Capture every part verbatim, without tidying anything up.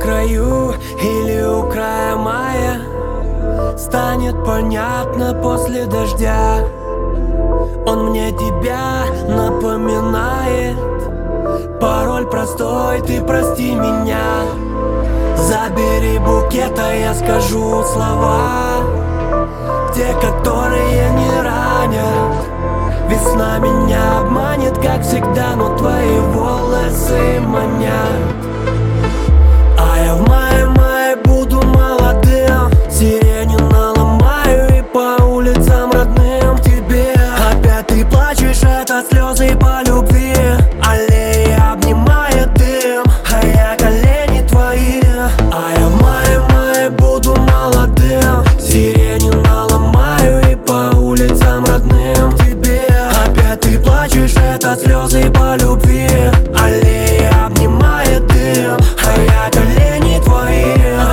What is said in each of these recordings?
краю или у края мая станет понятно после дождя. Он мне тебя напоминает. Пароль простой, ты прости меня. Забери букет, а я скажу слова, те, которые не ранят. Весна меня обманет, как всегда, но твои волосы манят. А я в мае-мае буду молодым, сирени наломаю и по улицам родным к тебе. Опять ты плачешь, это слезы по любви. Аллеи обнимает дым, а я колени твои. А я в мае-мае буду молодым, сирени наломаю и по улицам родным к тебе. Опять ты плачешь, это слезы по любви. Аллеи обнимает дым, а я колени твои.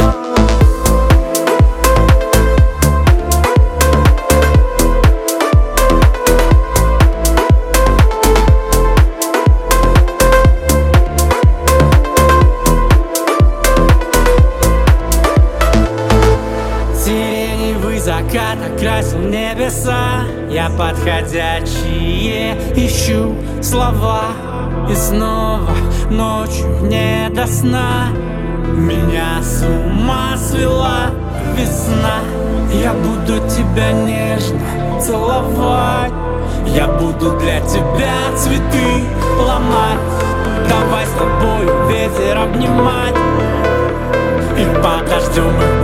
Сиреневый закат окрасил небеса. Я подходящие ищу слова. И снова ночью не до сна меня с ума свела весна. Я буду тебя нежно целовать, я буду для тебя цветы ломать. Давай с тобой ветер обнимать, и подождем мы